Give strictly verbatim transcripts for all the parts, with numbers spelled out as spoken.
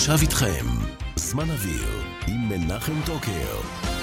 עכשיו איתכם, זמן אוויר עם מנחם טוקר.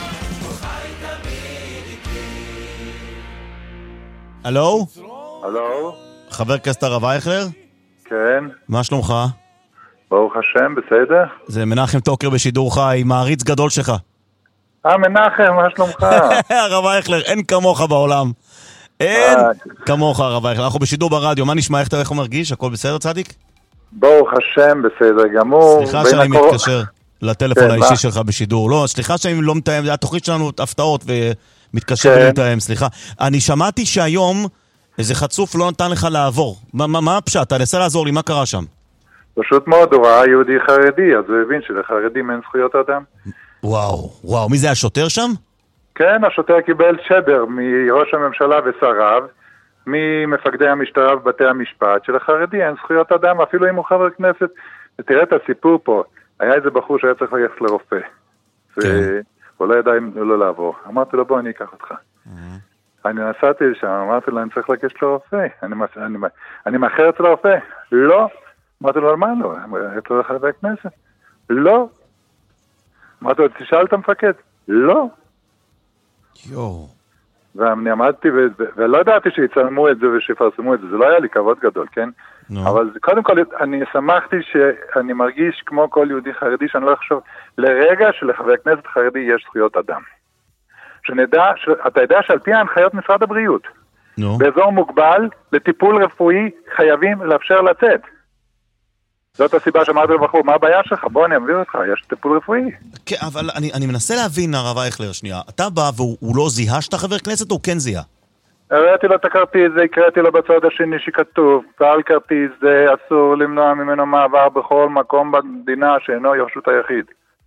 הלו? הלו? חבר הכנסת הרב אייכלר? כן. מה שלומך? ברוך השם, בסדר? זה מנחם טוקר בשידור חי, מעריץ גדול שלך. אה, מנחם, מה שלומך? הרב אייכלר, אין כמוך בעולם. אין כמוך, הרב אייכלר. אנחנו בשידור ברדיו, מה נשמע? איך אתה איך הוא מרגיש? הכל בסדר, צדיק? ברוך השם, בסדר גמור. סליחה שאני מתקשר לטלפון האישי שלך בשידור. לא, סליחה שאני לא מתאם, זה התוכנית שלנו הפתעות ומתקשר ולתאם, סליחה. אני שמעתי שהיום איזה חצוף לא נתן לך לעבור. מה הפשט? אתה נסה לעזור לי, מה קרה שם? פשוט מאוד, הוא ראה יהודי חרדי, אז הוא הבין שלחרדים אין זכויות אדם. וואו, וואו, מי זה השוטר שם? כן, השוטר קיבל שדר מראש הממשלה ושריו, ממפקדי המשטרה ובתי המשפט, שלחרדי אין זכויות אדם, אפילו אם הוא חבר כנסת. ותראה את הסיפור פה, היה איזה בחור שהיה צריך ללכת לרופא, והוא לא ידע אם לא לעבור. אמרתי לו, בוא, אני אקח אותך. אני נסעתי לשם, אמרתי לו, אני צריך לגשת לרופא, אני מאחר אצל הרופא. לא. אמרתי לו, על מה לא? אמרתי לו, חבר כנסת. לא. אמרתי לו, תשאל את המפקד. לא. יואו. ואני עמדתי, ולא ידעתי שיצלמו את זה ושיפרסמו את זה, זה לא היה לי כבוד גדול, כן? אבל קודם כל, אני שמחתי שאני מרגיש כמו כל יהודי חרדי, שאני לא אחשוב לרגע שלחבר כנסת חרדי יש זכויות אדם. שנדע, אתה יודע שעל פי ההנחיות משרד הבריאות, באזור מוגבל, לטיפול רפואי, חייבים לאפשר לצאת. זאת הסיבה שאמרתי לבחור, מה הבעיה שלך? בוא אני אעביר אותך, יש טיפול רפואי. כן, אבל אני, אני מנסה להבין, הרב אייכלר, שנייה. אתה בא והוא לא זיהה שאתה חבר כנסת או כן זיהה? הראיתי לו את הכרטיס, זה הקראתי לו בצד השני שכתוב, ועל כרטיס זה אסור למנוע ממנו מעבר בכל מקום במדינה שאינו ירשות היחיד.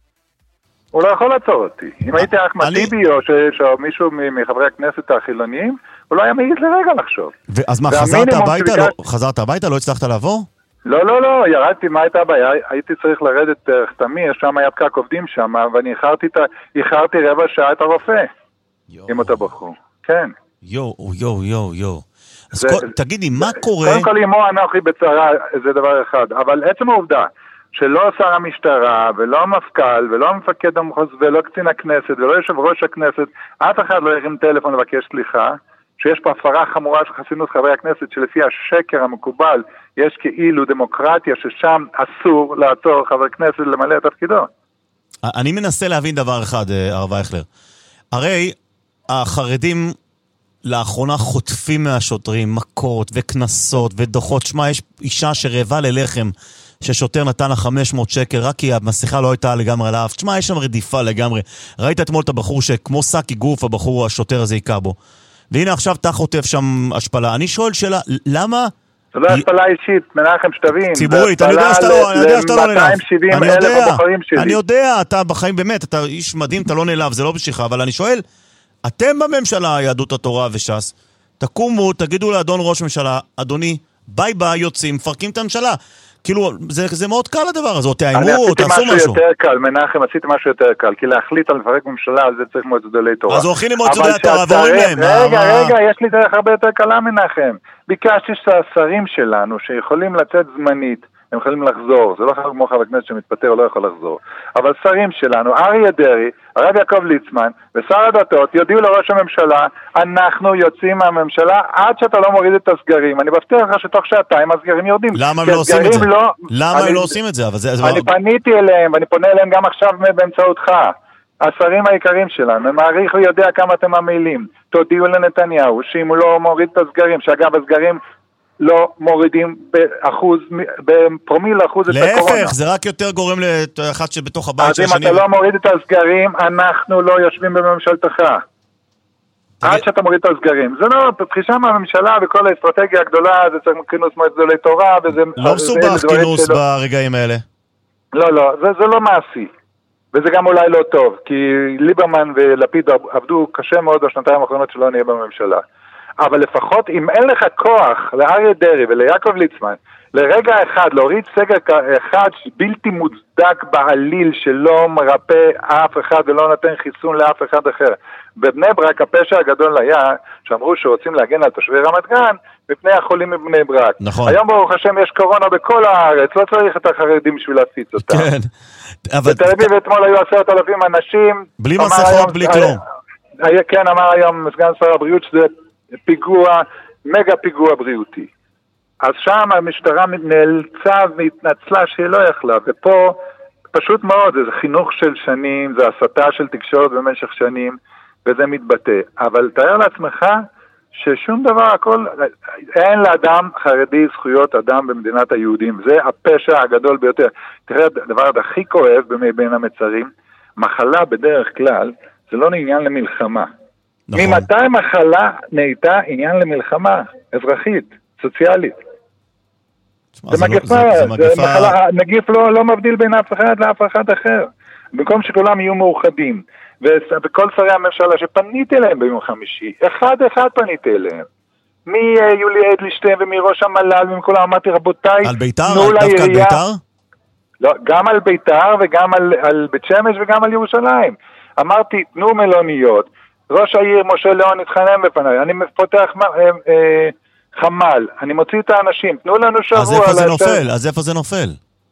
הוא לא יכול לעצור אותי. אם הייתי אחמד טיבי או מישהו מחברי הכנסת החילוניים, הוא לא היה מעיז לרגע לחשוב. אז מה, חזרת הביתה? חזרת הביתה? לא הצלחת לעבור? לא, לא, לא, ירדתי, מה הייתה הבעיה? הייתי צריך לרדת דרך תמיר, שם היה פקק עובדים שם, ואני איחרתי רבע שעה את הרופא. עם אותו בחור. כן. יו, יו, יו, יו. אז תגידי, מה קורה? קודם כל, אימו אנוכי בצרה, זה דבר אחד. אבל עצם העובדה, שלא שר המשטרה, ולא המפכ"ל, ולא המפקד המחוז, ולא קצין הכנסת, ולא יושב ראש הכנסת, אף אחד לא ירים טלפון לבקש סליחה, שיש פה הפרה חמורה של חסינות חברי הכנסת, שלפי השקר המקובל, יש כאילו דמוקרטיה ששם אסור לעצור חבר כנסת למלא את תפקידו. אני מנסה להבין דבר אחד, הרב אייכלר. הרי החרדים לאחרונה חוטפים מהשוטרים מכות וכנסות ודוחות. שמה, יש אישה שרעבה ללחם ששוטר נתן לה חמש מאות שקל רק כי המסכה לא הייתה לגמרי על האף. שמה, יש שם רדיפה לגמרי. ראית אתמול את הבחור שכמו סק אגרוף הבחור השוטר הזה יקע בו. והנה עכשיו אתה חוטף שם השפלה. אני שואל שאלה, למה? זה לא השפלה אישית, מנחם, שתבין. ציבורית, אני יודע שאתה לא נלהב. אני יודע, אני יודע, אתה בחיים באמת, אתה איש מדהים, אתה לא נלהב, זה לא בשבילך, אבל אני שואל, אתם בממשלה, יהדות התורה וש"ס, תקומו, תגידו לאדון ראש ממשלה, אדוני, ביי ביי, יוצאים, מפרקים את הממשלה. כאילו, זה, זה מאוד קל הדבר הזה, או תאיימו, או תעשו משהו. אני עשיתי משהו יותר קל, מנחם, עשיתי משהו יותר קל, כי להחליט על לפרק ממשלה, על זה צריך מועצת גדולי תורה. אז הולכים למועצת גדולי התורה, ואומרים להם. רגע, רגע, יש לי דרך הרבה יותר קלה, מנחם. ביקשתי שהשרים שלנו, שיכולים לצאת זמנית, הם יכולים לחזור, זה לא חלק כמו חבר כנסת שמתפטר, הוא לא יכול לחזור. אבל שרים שלנו, אריה דרעי, הרב יעקב ליצמן ושר הדתות יודיעו לראש הממשלה, אנחנו יוצאים מהממשלה עד שאתה לא מוריד את הסגרים. אני מבטיח לך שתוך שעתיים הסגרים יורדים. למה הם לא עושים את זה? למה הם לא עושים את זה? אני פניתי אליהם, ואני פונה אליהם גם עכשיו באמצעותך. השרים העיקרים שלנו, הם מעריך ויודע כמה אתם עמלים. תודיעו לנתניהו שאם הוא לא מוריד את הסגרים, שאגב הסגרים לא מורידים באחוז, בפרומיל אחוז את הקורונה. להפך, זה רק יותר גורם לאחד שבתוך הבית של השני. אז אם אתה לא מוריד את הסגרים, אנחנו לא יושבים בממשלתך. עד שאתה מוריד את הסגרים. זה לא, פתחישה מהממשלה וכל האסטרטגיה הגדולה, זה צריך כינוס מועצת גדולי תורה, וזה... לא מסובך כינוס ברגעים האלה. לא, לא, זה לא מעשי. וזה גם אולי לא טוב, כי ליברמן ולפיד עבדו קשה מאוד בשנתיים האחרונות שלא נהיה בממשלה. אבל לפחות אם אין לך כוח לאריה דרעי וליעקב ליצמן, לרגע אחד, להוריד סגר אחד בלתי מוצדק בעליל שלא מרפא אף אחד ולא נותן חיסון לאף אחד אחר. בבני ברק הפשע הגדול היה שאמרו שרוצים להגן על תושבי רמת גן מפני החולים מבני ברק. נכון. היום ברוך השם יש קורונה בכל הארץ, לא צריך את החרדים בשביל להפיץ אותם. כן. אבל... בתל אביב אתמול היו עשרת אלפים אנשים. בלי מסכות, בלי כלום. היה, כן, אמר היום סגן שר הבריאות שזה פיגוע, מגה פיגוע בריאותי. אז שם המשטרה נאלצה והתנצלה שהיא לא יכלה, ופה פשוט מאוד, זה חינוך של שנים, זה הסתה של תקשורת במשך שנים, וזה מתבטא. אבל תאר לעצמך ששום דבר, הכל, אין לאדם חרדי זכויות אדם במדינת היהודים, זה הפשע הגדול ביותר. תראה, הדבר הכי כואב בין המצרים, מחלה בדרך כלל, זה לא עניין למלחמה. נכון. ממתי מחלה נהייתה עניין למלחמה אזרחית, סוציאלית? זה מגפה, נגיף לא מבדיל בין אף אחד לאף אחד אחר. במקום שכולם יהיו מאוחדים, וכל שרי הממשלה שפניתי אליהם ביום חמישי, אחד אחד פניתי אליהם. מיולי אדלשטיין ומראש המל"ל ומכולם, אמרתי רבותיי, על ביתר? דווקא על ביתר? לא, גם על ביתר וגם על בית שמש וגם על ירושלים. אמרתי, תנו מלוניות. ראש העיר משה ליאון התחנן בפניי, אני פותח חמ"ל, אני מוציא את האנשים, תנו לנו שבוע. אז איפה זה נופל? אז איפה זה נופל?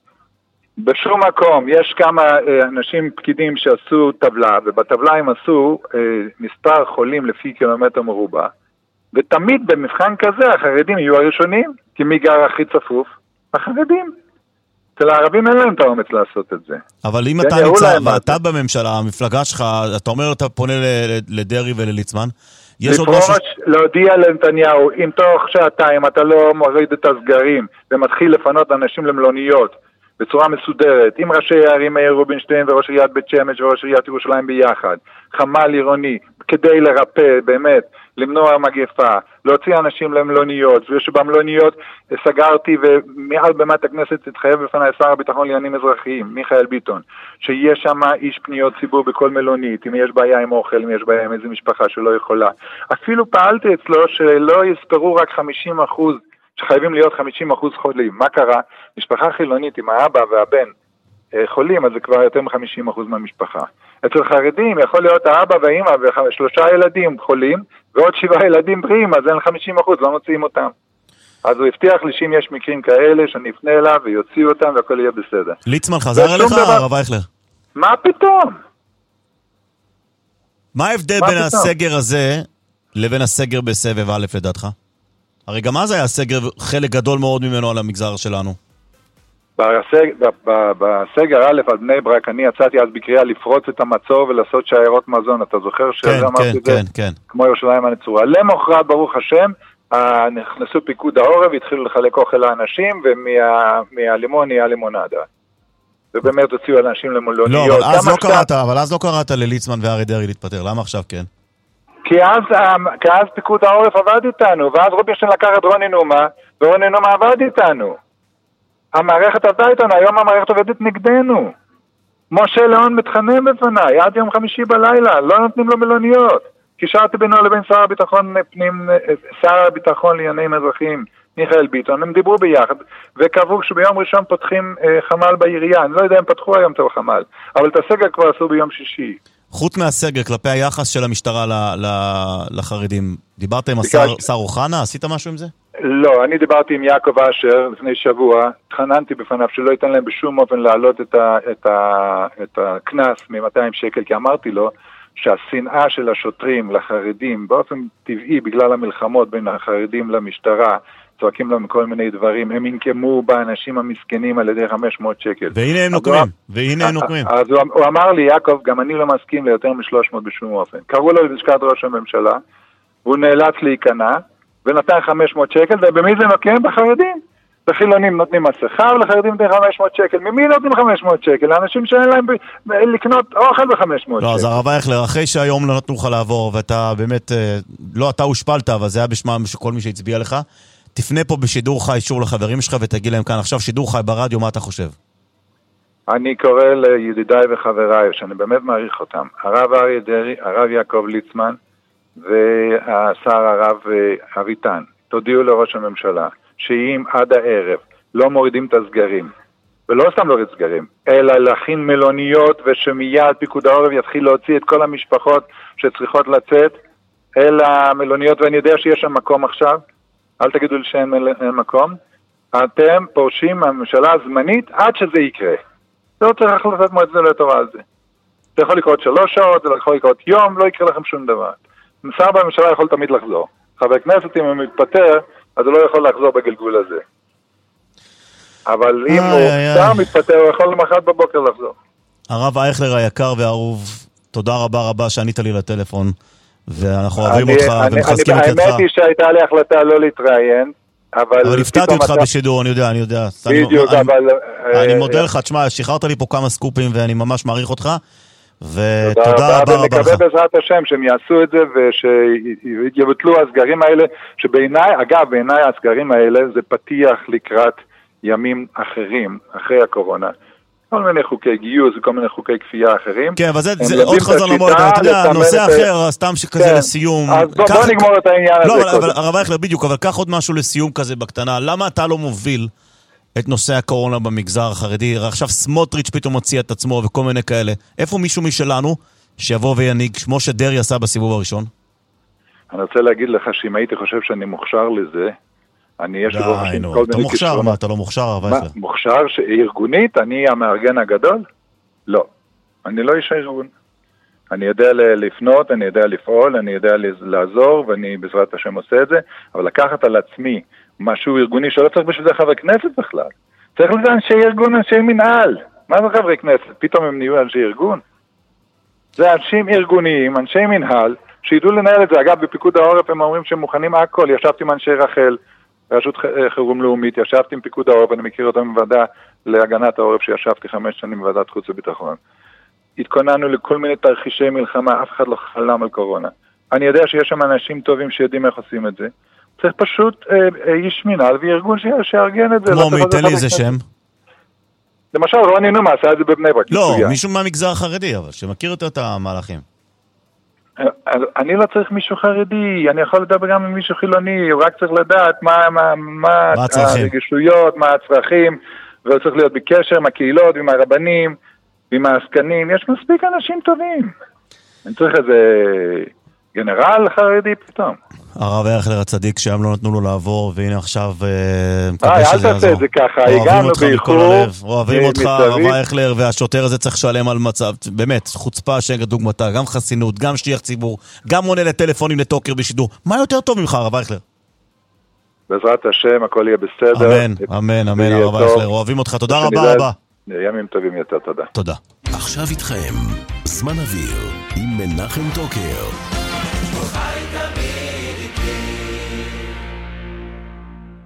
בשום מקום. יש כמה אנשים פקידים שעשו טבלה, ובטבלה הם עשו מספר חולים לפי קילומטר מרובע, ותמיד במבחן כזה החרדים יהיו הראשונים, כי מי גר הכי צפוף? החרדים. אצל הערבים אין להם את האומץ לעשות את זה. אבל אם אתה נמצא, ואתה בממשלה, המפלגה שלך, אתה אומר, אתה פונה לדרי ולליצמן, יש עוד משהו... להודיע לנתניהו, אם תוך שעתיים אתה לא מוריד את הסגרים, ומתחיל לפנות אנשים למלוניות, בצורה מסודרת, עם ראשי הערים מאיר רובינשטיין וראש עיריית בית שמש וראש עיריית ירושלים ביחד, חמ"ל עירוני, כדי לרפא, באמת, למנוע מגפה, להוציא אנשים למלוניות, ושבמלוניות סגרתי ומעל במת הכנסת התחייב בפני שר הביטחון לעניינים אזרחיים, מיכאל ביטון, שיש שם איש פניות ציבור בכל מלונית, אם יש בעיה עם אוכל, אם יש בעיה עם איזו משפחה שלא יכולה. אפילו פעלתי אצלו שלא יספרו רק חמישים אחוז, שחייבים להיות חמישים אחוז חולים. מה קרה? משפחה חילונית עם האבא והבן חולים, אז זה כבר יותר מ-חמישים אחוז מהמשפחה. אצל חרדים יכול להיות האבא והאמא ושלושה ילדים חולים, ועוד שבעה ילדים בריאים, אז אין חמישים אחוז, לא מוציאים אותם. אז הוא הבטיח לי שאם יש מקרים כאלה, שאני אפנה אליו ויוציאו אותם והכל יהיה בסדר. ליצמן חזר אליך, הרב אייכלר? מה פתאום? מה ההבדל בין הסגר הזה לבין הסגר בסבב א' לדעתך? הרי גם אז היה סגר, חלק גדול מאוד ממנו על המגזר שלנו. בסגר א' על בני ברק, אני יצאתי אז בקריאה לפרוץ את המצור ולעשות שיירות מזון. אתה זוכר שזה אמרתי את זה? כמו ירושלים הנצורה. למחרת, ברוך השם, נכנסו פיקוד העורב, התחילו לחלק אוכל לאנשים, ומהלימון נהיה לימונדה. ובאמת הוציאו אנשים למלוניות. לא, אבל אז לא קראת, אבל אז לא קראת לליצמן ואריה דרעי להתפטר. למה עכשיו כן? כי אז, כי אז פיקוד העורף עבד איתנו, ואז רובינשטיין לקח את רוני נומה, ורוני נומה עבד איתנו. המערכת עבדה איתנו, היום המערכת עובדת נגדנו. משה ליאון מתחנן בפניי, עד יום חמישי בלילה, לא נותנים לו מלוניות. קישרתי בינו לבין שר הביטחון פנים, שר הביטחון לעניינים אזרחיים, מיכאל ביטון, הם דיברו ביחד, וקבעו שביום ראשון פותחים אה, חמ"ל בעירייה, אני לא יודע אם פתחו היום את החמ"ל, אבל את הסגר כבר עשו ביום שישי. חוץ מהסגר, כלפי היחס של המשטרה ל- ל- לחרדים, דיברת עם השר, שר אוחנה? עשית משהו עם זה? לא, אני דיברתי עם יעקב אשר לפני שבוע, התחננתי בפניו שלא ייתן להם בשום אופן להעלות את, ה- את, ה- את הכנס מ-מאתיים שקל, כי אמרתי לו שהשנאה של השוטרים לחרדים, באופן טבעי בגלל המלחמות בין החרדים למשטרה, צועקים להם כל מיני דברים, הם ינקמו באנשים המסכנים על ידי חמש מאות שקל. והנה הם נוקמים, והנה הם נוקמים. אז הוא אמר לי, יעקב, גם אני לא מסכים ליותר מ-שלוש מאות בשום אופן. קראו לו ללשכת ראש הממשלה, והוא נאלץ להיכנע, ונתן חמש מאות שקל, ובמי זה נוקם? בחרדים. לחילונים נותנים מסכה, ולחרדים נותנים חמש מאות שקל. ממי נותנים חמש מאות שקל? לאנשים שאין להם ב- לקנות אוכל ב-חמש מאות שקל. לא, אז הרב אייכלר, אחרי שהיום לא נתנו לך לעבור, ואתה באמת, לא אתה הושפלת, אבל זה היה בשמם שכל מי שהצביע לך, תפנה פה בשידור חי אישור לחברים שלך ותגיד להם כאן עכשיו שידור חי ברדיו, מה אתה חושב? אני קורא לידידיי וחבריי, שאני באמת מעריך אותם, הרב אריה דרעי, הרב יעקב ליצמן והשר הרב אביטן, תודיעו לראש הממשלה שאם עד הערב לא מורידים את הסגרים. ולא סתם להוריד סגרים, אלא להכין מלוניות, ושמיד פיקוד העורף יתחיל להוציא את כל המשפחות שצריכות לצאת, אל המלוניות, ואני יודע שיש שם מקום עכשיו, אל תגידו לי שאין מקום, אתם פורשים מהממשלה הזמנית עד שזה יקרה. זה לא צריך החלטת מועצת גדולי התורה על זה. זה יכול לקרות שלוש שעות, זה יכול לקרות יום, לא יקרה לכם שום דבר. שר בממשלה יכול תמיד לחזור. חבר כנסת, אם הוא מתפטר, אז הוא לא יכול לחזור בגלגול הזה. אבל אם הוא שר מתפטר, הוא יכול למחרת בבוקר לחזור. הרב אייכלר היקר והאהוב, תודה רבה רבה שענית לי לטלפון, ואנחנו אוהבים אותך ומחזקים את ידך. האמת היא שהייתה לי החלטה לא להתראיין, אבל הפתעתי אותך בשידור, אני יודע, אני יודע. בדיוק, אבל... אני מודה לך, תשמע, שחררת לי פה כמה סקופים ואני ממש מעריך אותך, ותודה רבה רבה לך. ונקווה בעזרת השם שהם יעשו את זה ושיבטלו הסגרים האלה, שבעיניי, אגב, בעיניי הסגרים האלה זה פתיח לקראת ימים אחרים, אחרי הקורונה. כל מיני חוקי גיוס וכל מיני חוקי כפייה אחרים. כן, אבל זה עוד חזר למועד, אתה יודע, נושא אחר, סתם שכזה לסיום. אז בוא נגמור את העניין הזה. לא, אבל הרב אייכלר, בדיוק, אבל קח עוד משהו לסיום כזה בקטנה. למה אתה לא מוביל את נושא הקורונה במגזר החרדי? עכשיו סמוטריץ' פתאום מוציא את עצמו וכל מיני כאלה. איפה מישהו משלנו שיבוא וינהיג, כמו שדרעי עשה בסיבוב הראשון? אני רוצה להגיד לך שאם הייתי חושב שאני מוכשר לזה, אני יש לי די, נו, אתה מוכשר, מה, אתה לא מוכשר, הרב אייכלר? מוכשר ארגונית, אני המארגן הגדול? לא, אני לא איש הארגון. אני יודע לפנות, אני יודע לפעול, אני יודע לעזור, ואני בעזרת השם עושה את זה, אבל לקחת על עצמי משהו ארגוני שלא צריך בשביל זה חבר כנסת בכלל. צריך לזה אנשי ארגון, אנשי מנהל. מה זה חברי כנסת? פתאום הם נהיו אנשי ארגון? זה אנשים ארגוניים, אנשי מנהל, שידעו לנהל את זה. אגב, בפיקוד העורף הם אומרים שהם מוכנים הכל. ישבתי עם אנשי רחל, רשות חירום לאומית, ישבתי עם פיקוד העורף, אני מכיר אותם בוועדה להגנת העורף, שישבתי חמש שנים בוועדת חוץ וביטחון. התכוננו לכל מיני תרחישי מלחמה, אף אחד לא חלם על קורונה. אני יודע שיש שם אנשים טובים שיודעים איך עושים את זה. צריך פשוט אה, איש מנהל וארגון שיארגן את זה. כמו מי, תן לי איזה שם. למשל, רוני נומה עשה את זה בבני ברק. לא, מישהו מהמגזר החרדי, אבל שמכיר יותר את המהלכים. אני לא צריך מישהו חרדי, אני יכול לדבר גם עם מישהו חילוני, הוא רק צריך לדעת מה, מה, מה, מה הרגישויות, מה הצרכים, והוא צריך להיות בקשר עם הקהילות, עם הרבנים, עם העסקנים, יש מספיק אנשים טובים. אני צריך איזה גנרל חרדי פתאום. הרב אייכלר הצדיק שהם לא נתנו לו לעבור, והנה עכשיו מקווה שזה יעזור. אל תעשה את זה ככה, הגענו באיחור. אוהבים אותך, הרב אייכלר, והשוטר הזה צריך לשלם על מצב, באמת, חוצפה שאין דוגמתה, גם חסינות, גם שליח ציבור, גם עונה לטלפונים לטוקר בשידור. מה יותר טוב ממך, הרב אייכלר? בעזרת השם, הכל יהיה בסדר. אמן, אמן, אמן, הרב אייכלר. אוהבים אותך, תודה רבה רבה. ימים טובים יותר, תודה. תודה. עכשיו איתכם, זמן אוויר, עם מנחם טוקר.